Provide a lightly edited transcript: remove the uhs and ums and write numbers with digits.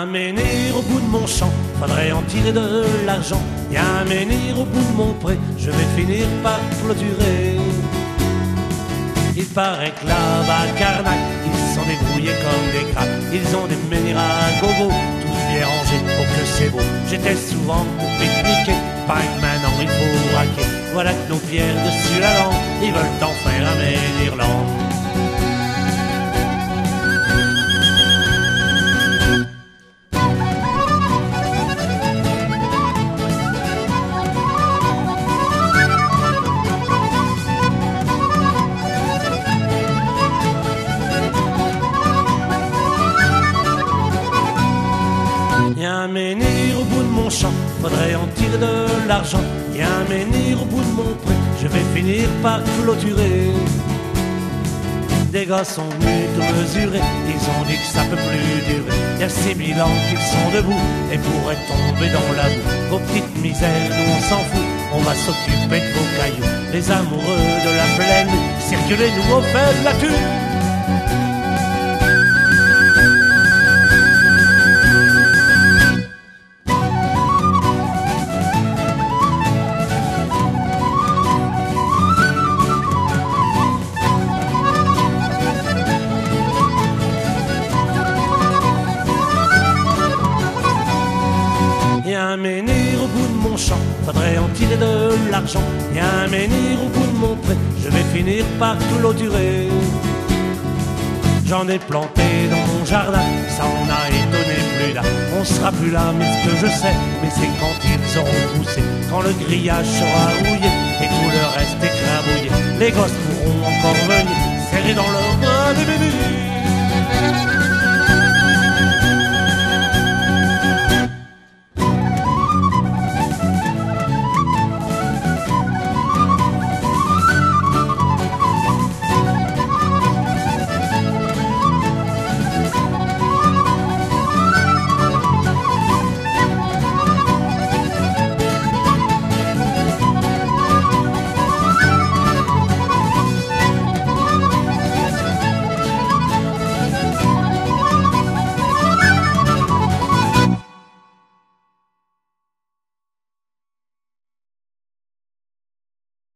menhir au bout de mon champ, faudrait en tirer de l'argent. Y a un menhir au bout de mon pré, je vais finir par clôturer. Il paraît que là-bas à Carnac, ils sont débrouillés comme des cracks. Ils ont des menhirs à gogo, tous bien rangés, oh que c'est beau. J'étais souvent pour pique-niquer, pas que maintenant il faut raquer. Voilà que nos pierres dessus la langue, ils veulent en faire un menhir lent. Y a un menhir au bout de mon champ, faudrait en tirer de l'argent. Y a un menhir au bout de mon pré, je vais finir par clôturer. Des gars sont venus tout mesurer, ils ont dit que ça peut plus durer. Y a 6000 ans qu'ils sont debout et pourraient tomber dans la boue. Vos petites misères, nous on s'en fout, on va s'occuper de vos cailloux. Les amoureux de la plaine, circulez-nous au fait de la thune. Y a un menhir au bout de mon champ, faudrait en tirer de l'argent. Y a un menhir au bout de mon pré, je vais finir par clôturer. J'en ai planté dans mon jardin, ça en a étonné plus d'un. On sera plus là, mais ce que je sais, mais c'est quand ils auront poussé, quand le grillage sera rouillé et tout le reste écrabouillé. Les gosses pourront encore venir, serrer dans le